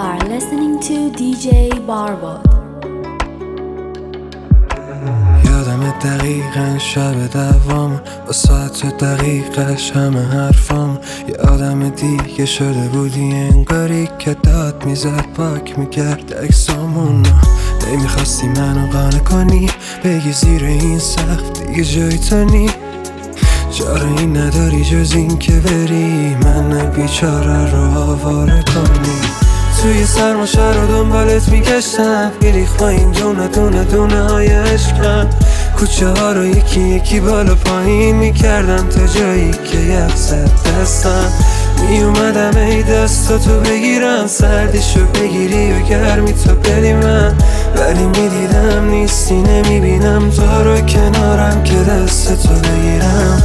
are listening to DJ Barbot. یادم دقیقا شب دوام با ساعت دقیقش همه حرفام. یه آدم دیگه شده بودی انگاری که داد میزد پاک میکرد اکسامون. نمیخواستی منو قانع کنی بگی زیر این سقف دیگه جای تو نی. چاره این نداری جز این که بری من بیچاره رو آواره کنی. توی سرما شهر رو دنبالت میگشتم میریخ با این دونه های عشقم. کوچه ها رو یکی یکی بالا پایین میکردم تا جایی که یخ زد دستم. میومدم ای دستاتو بگیرم سردیشو بگیری و گرمی تو بدی من. ولی میدیدم نیستی نمیبینم تو رو کنارم که دستتو بگیرم.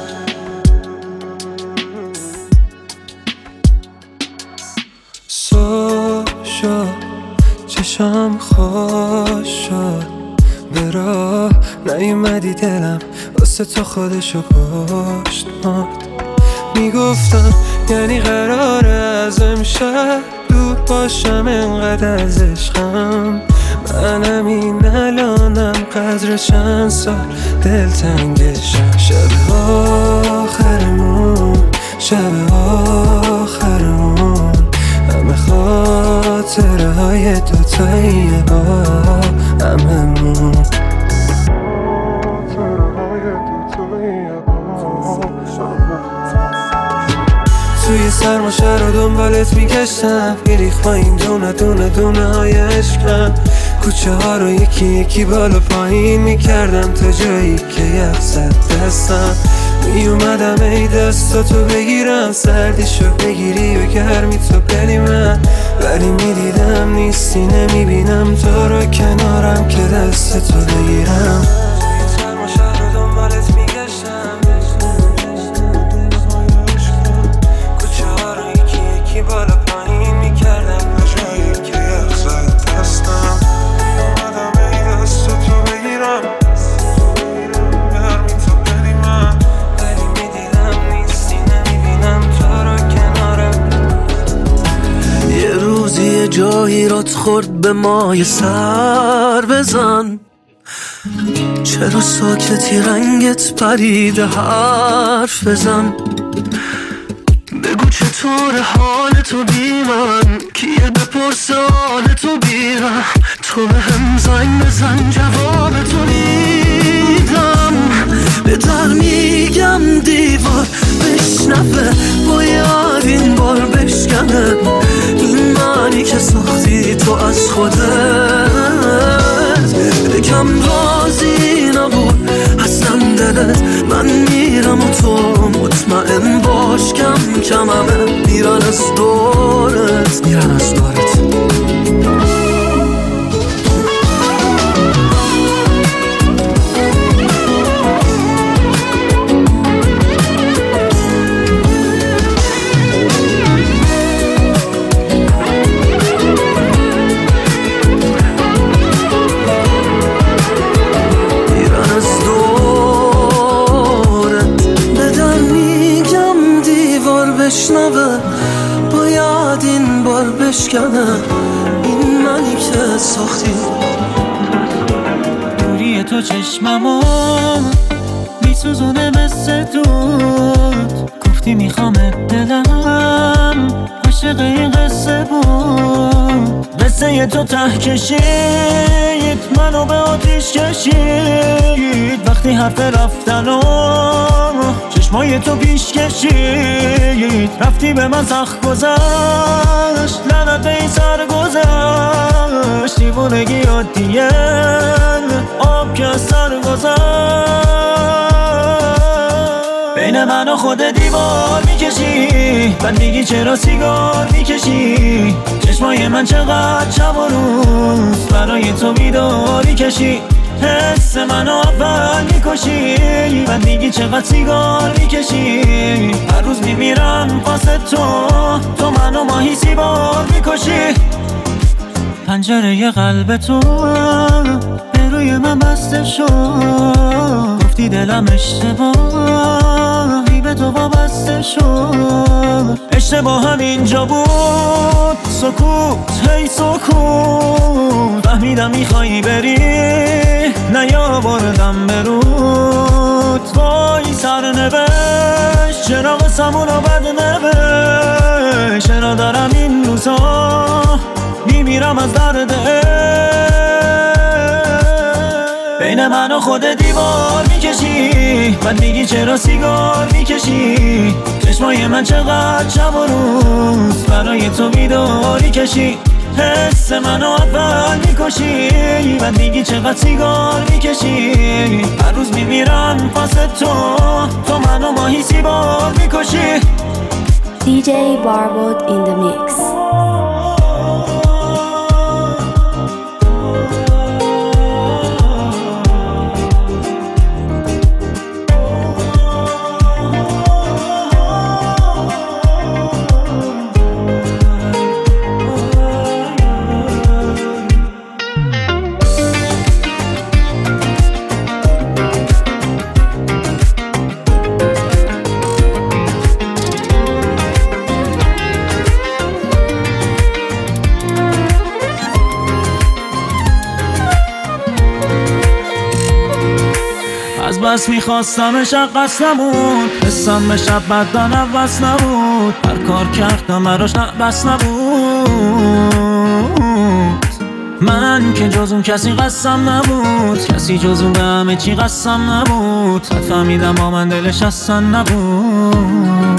چشم خوش شد به راه نیومدی دلم واسه تو خودشو پشت مرد. میگفتم یعنی قراره از امشب دور باشم انقدر از عشقم. منم این الانم قدر چند سال دلتنگشم. شب آخرمون همه خاطره های دوتاییه با هممون. توی سرما شهر رو دنبالت میگشتم میریخ با این دونه های عشقم. کوچه ها رو یکی یکی بالا پایین میکردم تا جایی که یخ زد دستم. میومدم ای دستاتو بگیرم سردیشو بگیری و گرمی تو بدی من. ولی میدیدم نیستی نمیبینم تو رو کنارم که دستتو بگیرم. سرما شهر رو دنبالت میگشتم کوچه ها رو یکی یکی بالا پایین میکردم تا جایی که یخ زد دستم. میومدم ای دستاتو بگیرم گرمی تو بدی من. یه جایی رات خورد به ما یه سر بزن. چرا ساکتی رنگت پریده حرف بزن. بگو چطور حال تو بی من کیه بپرسه حال تو بی من. تو به هم زنگ بزن جواب تو میدم. به در میگم دیوار بشنفه باید این بار بشکنه. این معنی که ساختی تو از خودت بکم راضی نبود اصلا دلت. من میرم و تو مطمئن باش کم کم همه میرن از دورت. بشنوه باید این بار بشکنه. این منی که ساختی دوری تو چشممو میسوزونه مثل دود. گفتی میخوامت دلم عاشق این قصه بود. قصه تو ته کشید منو به آتیش کشید. وقتی حرف رفتنو چشمای تو پیش کشید. رفتی به من سخت گذشت لعنت به این سر گذشت. دیوونگی عادیه آب که از سر گذشت. بین من و خود دیوار میکشی بعد میگی چرا سیگار میکشی. چشمای من چقدر شب و روز برای تو بیداری کشی. حس منو اول میکشی بعد میگی چقدر سیگار میکشی. هر روز میمیرم واسه تو منو ماهی سیبار میکشی. پنجره قلب تو به روی من بسته شد. گفتی دلم اشتباهی به تو وابسته شد. اشتباهم اینجا بود، سکوت هی سکوت. فهمیدم میخوایی بری، نیاوردم برود. وای سرنوشت چرا قسمونو بد نوشت. چرا دارم این روزا میمیرم از درد بین من و خود دیوار میکشی. بعد میگی چرا سیگار میکشی. چشمای من چقدر شب و روز برای تو بیداری کشی. حس منو اول میکشی. بعد میگی چقدر سیگار میکشی. هر روز میمیرم واسه تو منو ماهی سیبار میکشی. DJ Barbot in the mix. از بس میخواستمش قصد نبود. حسم به شب بدن عوض نبود. هر کار کردم براش بس نبود. من که جز اون کسی قسم نبود. کسی جز اون به همه چی قسم نبود. حد فهمیدم با من دلش اصلا نبود.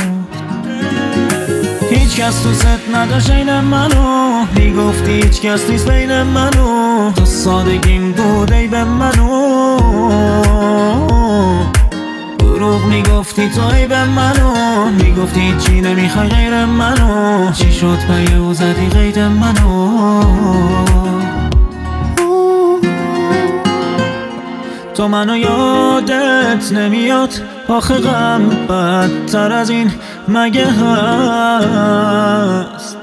هیچ کس تو ست نداشت این منو. میگفتی هیچ کس نیست بین منو. تو سادگیم بود ای به منو. دروغ میگفتی تو ای به منو. میگفتی چی نمیخوای غیر منو. چی شد پی او زدی غیر منو. تو منو یادت نمیاد. آخه غم بدتر از این مگه هست.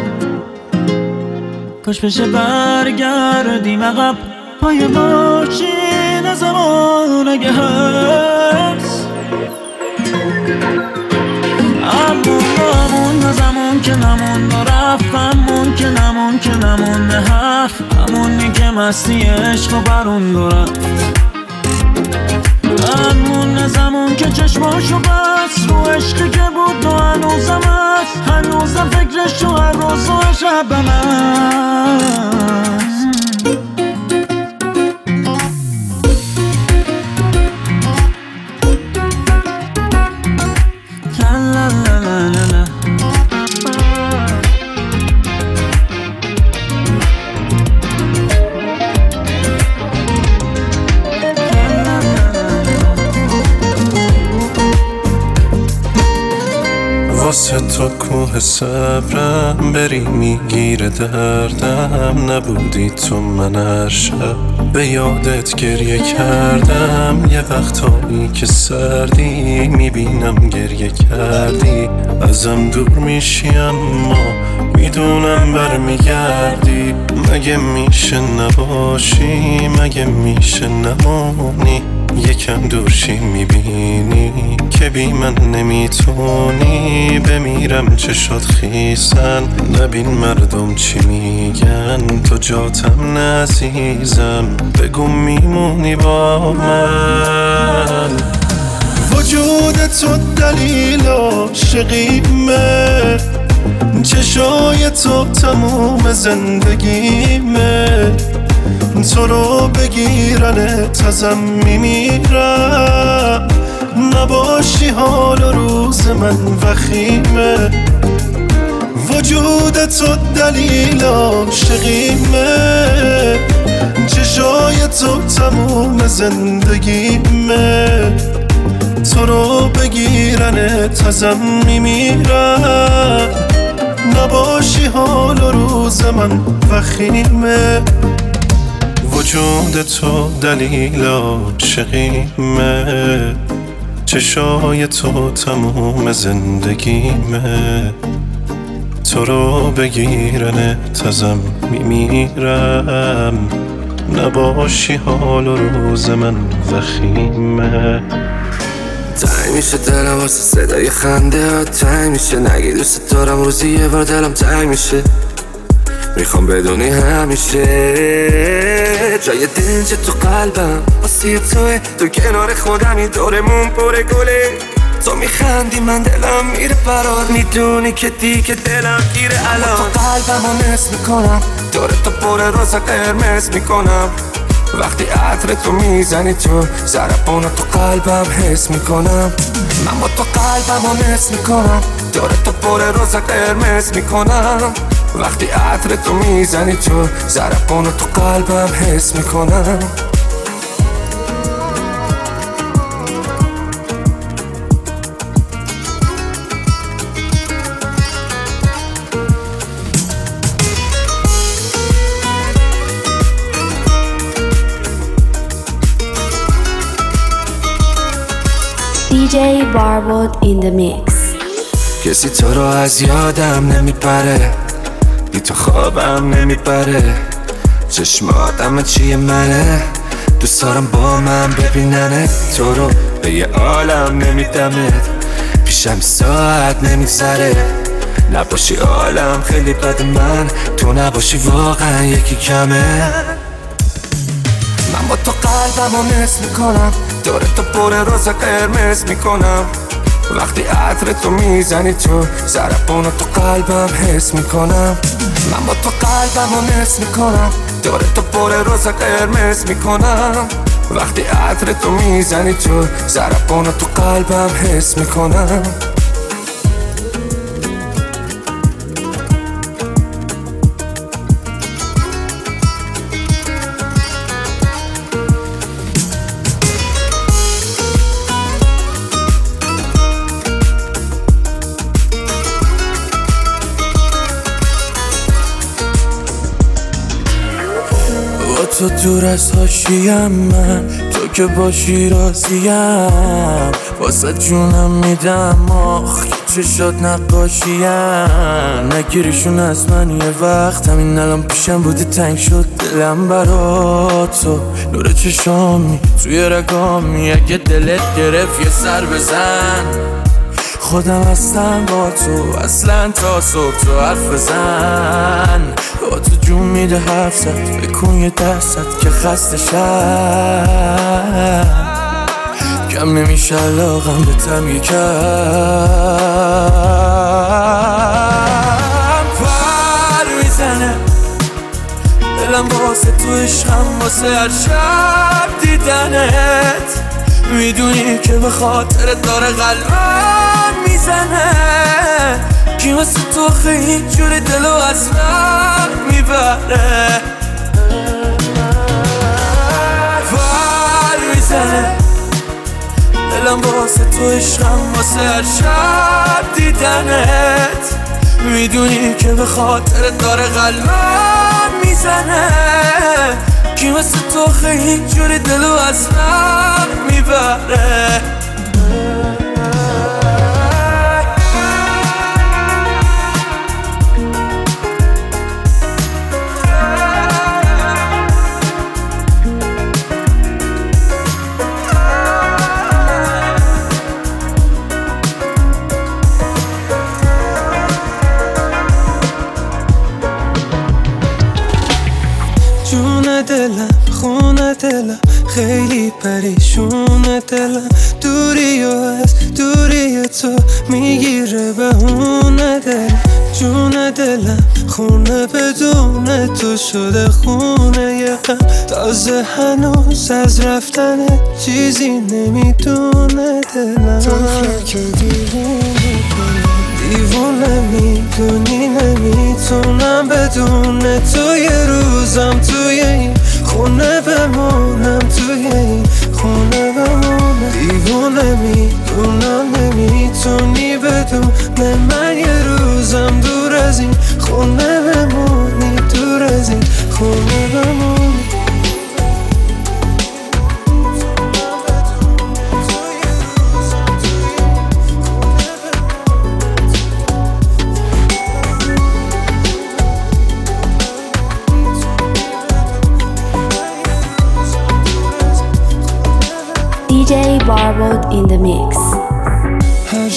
کاش بشه برگردیم عقب. پای ماشین زمان اگه هست. همون زمان که نمون رفت. همون که نمون که نمون حرف. همونی که مستی عشق و برون دارد. همون زمان که چشماشو بست. رو عشقی که بود و هنوزم هست. هنوزم فکرش تو هر روز و شبم هست. واسه تو کوه صبرم بری میگیره دردم. نبودی تو من هر شب به یادت گریه کردم. یه وقتایی که سردی میبینم گریه کردی. ازم دور میشی اما میدونم برمیگردی. مگه میشه نباشی. مگه میشه نمونی. یکم دورشی میبینی که بی من نمیتونی. بمیرم چشات خیسن. نبین مردم چی میگن. تو جاتم نعزیزم. بگو میمونی با من. وجود تو دلیل عاشقیمه. چشای تو تموم زندگیمه. تو رو بگیرنت ازم میمیرم. نباشی حال و روز من وخیمه. وجود تو دلیل عاشقیمه. چشای تو تموم زندگیمه. تو رو بگیرنت ازم میمیرم. نباشی حال و روز من وخیمه. وجود تو دلیل عاشقیمه. چشای تو تموم زندگیمه. تو رو بگیرنت ازم میمیرم. نباشی حال و روز من وخیمه. تنگ میشه دلم واسه صدای خنده ها، تنگ میشه نگی دوست دارم روزی یه بار دلم تنگ میشه. میخوام بدونی همیشه جای دنج تو قلبم واسه توه، تو کنار خودمی دورمون پر گله. تو میخندی من دلم میره برات، میدونی که دیگه دلم گیره الان. تو قلبمو نصف میکنم دور تو پر روز قرمز میکنم، وقتی عطر تو میزنی تو ضربانو تو قلبم حس میکنم. من با تو قلبمو نصف میکنم دور تو پر روز قرمز میکنم، وقتی عطر تو میزنی تو ضربانو تو قلبم حس میکنم. DJ Barbot in the mix. کسی تو رو از یادم نمیپره، بی تو خوابم نمیپره، چشماتم چیه منه، دوست دارم با من ببیننه. تو رو به یه عالم نمیدمت، پیشم ساعت نمیگذره، نباشی عالم خیلی بد، من تو نباشی واقعا یکی کمه. من با تو قلبمو نصف میکنم دور تو پر روز قرمز میکنم، وقتی عطر تو میزنی تو ضربانو تو قلبم حس میکنم. من با تو قلبمو نصف میکنم دور تو پر روز قرمز میکنم، وقتی عطر تو میزنی تو ضربانو تو قلبم حس میکنم. تو دور از حاشیم، من تو که باشی راضیم، واسه جونم میدم آخ چشات نقاشیم. نگیریشون از من یه وقت، همین الان پیشم بودی تنگ شد دلم برات. تو نور چشامی توی رگامی، اگه دلت گرفت یه سر بزن، خودم هستم با تو اصلا تا صبح تو حرف بزن. با تو جون میده حرف زد، بکن یه درصد که خسته شد، کم نمیشه علاقم به تم یکم. پر میزنه دلم واسه تو عشقم، واسه هر شب دیدنت، میدونی که به خاطرت داره قلبم میزنه. کی مثل تو خیلی جوری دلو از من میبره، پر میزنه دلم واسه تو عشقم، واسه هر شب دیدنت، میدونی که به خاطرت داره قلبم میزنه. کی مثل تو خیلی جوری دلو از من میبره. جون دلم خونه دلم خیلی پریشونه دلم، دوری و از دوری تو میگیره بهونه دلم. جون دلم خونه بدون تو شده خونه یه غم، تازه هنوز از رفتن چیزی نمیدونه دلم. تو فکر دیوونه میدونی نمیتونم بدون تو یه روزم توی این خونه بمونم، توی این خونه بمونم. دیوونه میدونم نمیتونی بدون من یه روزم دور از این خونه بمونی، دور از این خونه بمونی. DJ Barbot in the mix.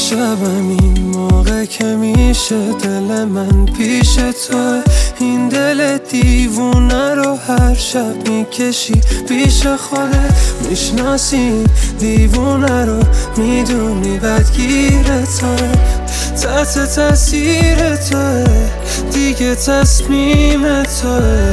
شبم این موقع که میشه دل من پیش تو، این دل دیوونه رو هر شب میکشی پیش خودت، میشناسی دیوونه رو، میدونی بدگیر توه، تحت تاثیر توه، دیگه تصمیم توه،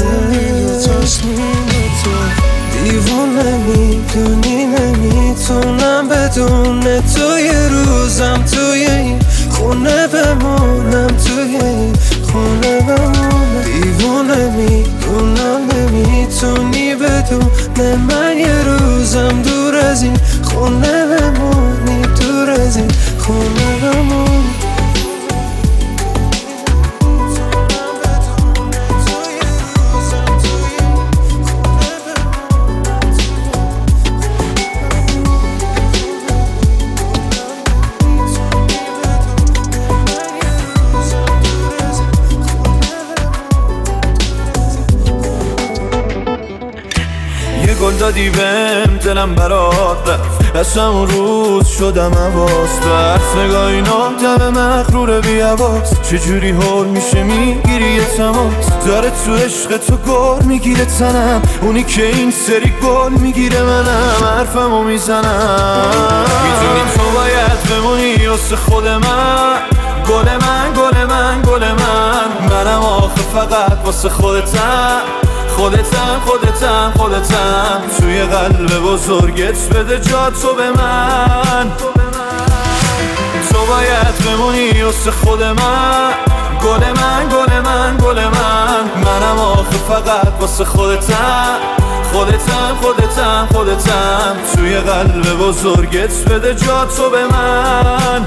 دیوونه میدونی نمیتونم بدون تو یه روزم توی این خونه بمونم، توی این خونه بمونم. دیوونه میدونم نمیتونی بدون من یه روزم دور از این خونه بمونی، دور از این خونه بمونی. گل دادی بهم دلم برات رفت، از همون روز شدم حواس بس، نگاه اینا دم مغرور بی حواس، چجوری حول میشه میگیری یه تماس، داره تو عشق تو گل میگیره تنم، اونی که این سری گل میگیره منم، حرفمو میزنم، میدونی تو باید بمونی واسه خود من، گل من گل من گل من، منم آخه فقط واسه خودتم، خودتم خودتم خودتم، توی قلب بزرگت بده جا تو به من، تو باید بمونی واسه خود من، گل من گل من گل من، منم آخه فقط واسه خودتم، خودتم خودتم خودتم، توی قلب بزرگت بده جا تو به من.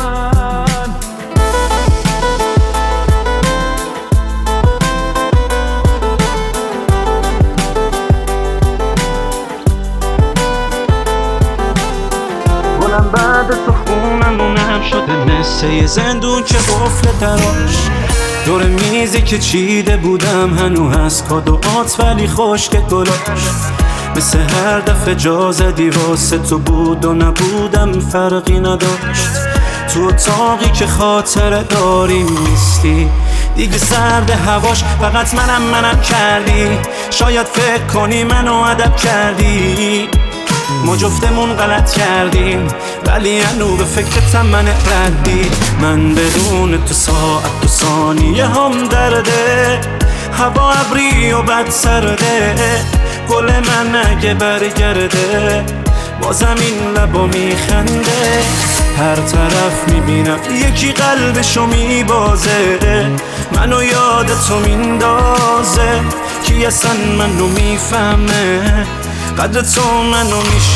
بعد تو خونمونم شده مثل یه زندون که قفل دراش، دور میزی که چیده بودم هنو هست کادوات ولی خشک گلاش، مثل هر دفعه جا زدی واسه تو بود و نبودم فرقی نداشت، تو اتاقی که خاطره داریم نیستی دیگه سرد هواش، فقط منم کردی، شاید فکر کنی منو ادب کردی، ما جفتمون غلط کردیم ولی هنو به فکرتم من ردی، من بدون تو ساعت و ثانیه هم درده، هوا ابری و بد سرده، گل من اگه برگرده بازم این لبا میخنده، هر طرف میبینم یکی قلبشو میبازه، منو یاد تو میندازه، کی اصلا منو میفهمه، قدر تو منو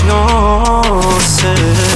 میشناسه،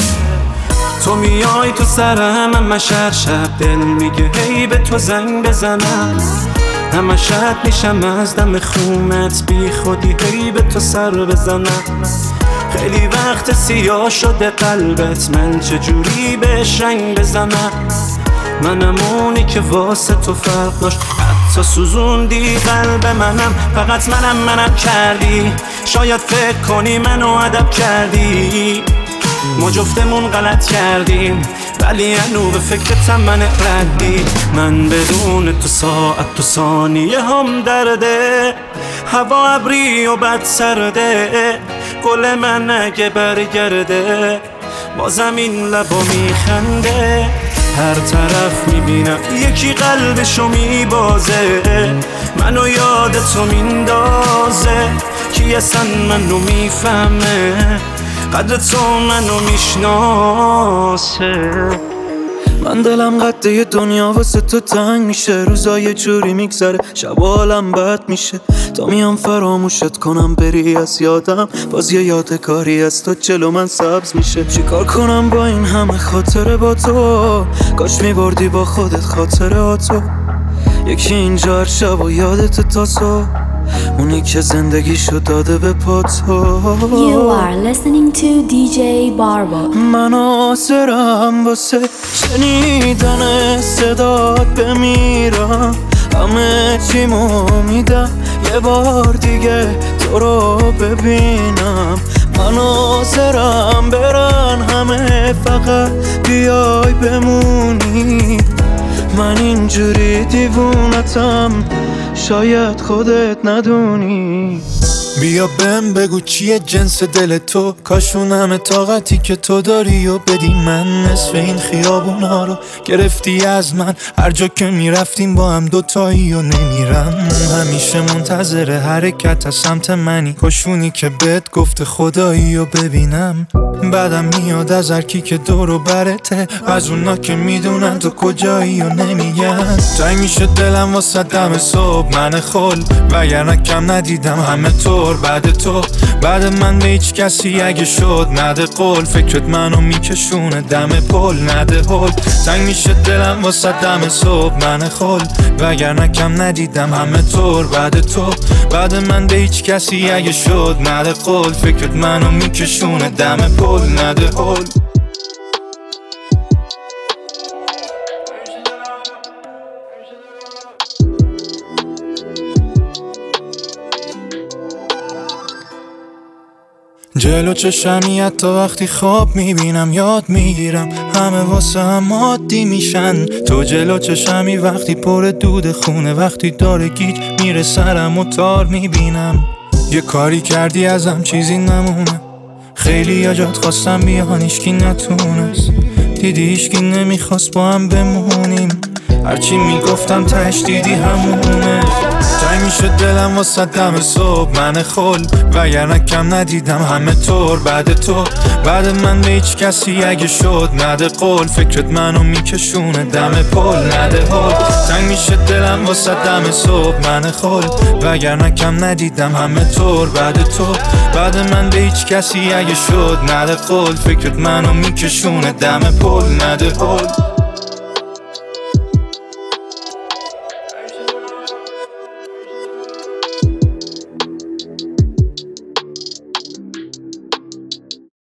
تو میای تو سرم همش هر شب دل میگه هی به تو زنگ بزنم، همش شب میشم از دم خونت بی خودی هی به تو سر بزنم، خیلی وقت سیاه شده قلبت من چجوری بهش رنگ بزنم، منم اونی که واسه تو فرق داشت حتی سوزوندی قلب منم، فقط منم کردی، شاید فکر کنی منو ادب کردی، ما جفتمون غلط کردیم ولی هنو به فکرتم من ردی، من بدون تو ساعت و ثانیه هم درده، هوا ابری و بد سرده، گل من اگه برگرده بازم این لبا میخنده، هر طرف میبینم یکی قلبشو میبازه، منو یاد تو میندازه، کی اصلا منو میفهمه، قدر تو منو میشناسه. من دلم قده دنیا واسه تو تنگ میشه، روزای جوری میگذره شب حالم بد میشه، تا میام فراموشت کنم بری از یادم، باز یه یادگاری از تو جلو من سبز میشه، چیکار کنم با این همه خاطره با تو، کاش میبردی با خودت خاطراتو، یکی اینجا هر شب و یادت تاسو، اونی که زندگیشو داده به پاتو. You are listening to DJ Barbo. من آسرم واسه شنیدن صدات بمیرم، همه چیمو میدم یه بار دیگه تو رو ببینم، من حاضرم برن همه فقط بیای بمونی. من اینجوری دیوونتم شاید خودت ندونی. بیا بهم بگو چیه جنس دل تو، کاشون همه طاقتی که تو داری و بدی من. نصف این خیابونا رو گرفتی از من، هر جا که میرفتیم با هم دوتایی و نمیرم. همیشه منتظر حرکت از سمت منی، کاشونی که بهت گفت خدایی و ببینم. بعدم میاد از هرکی که دور و برته، از اونا که میدونن تو کجایی و نمیگن. تنگ میشه دلم واسه دم صبح من خل، وگرنه کم ندیدم همه طور بعد تو. بعد من به هیچ کسی اگه شد نده قول، فکرت منو میکشونه دم پل نده هل. تنگ میشه دلم واسه دم صبح من خل، وگرنه کم ندیدم همه طور بعد تو. بعد من به هیچ کسی اگه شد نده قول، فکرت منو میکشونه دم پل نده هل. جلو چشمی حتی وقتی خواب میبینم یاد میگیرم همه واسه هم عادی میشن. تو جلو چشمی وقتی پر دود خونه، وقتی داره گیج میره سرم و تار میبینم. یه کاری کردی ازم چیزی نمونه، خیلی یا جات خواستم بیان هیچکی نتونست. دیدی هیچکی نمیخواست با هم بمونیم، هرچی میگفتم تش دیدی همونه. تنگ میشه دلم واسه دم صبح من خل، وگرنه کم ندیدم همه طور بعد تو. بعد من به هیچ کسی اگه شد نده قول، فکرت منو میکشونه دم پل نده هل. تنگ میشه دلم واسه دم صبح من خل، وگرنه کم ندیدم همه طور بعد تو. بعد من به هیچ کسی اگه شد نده قول، فکرت منو میکشونه دم پل نده هل.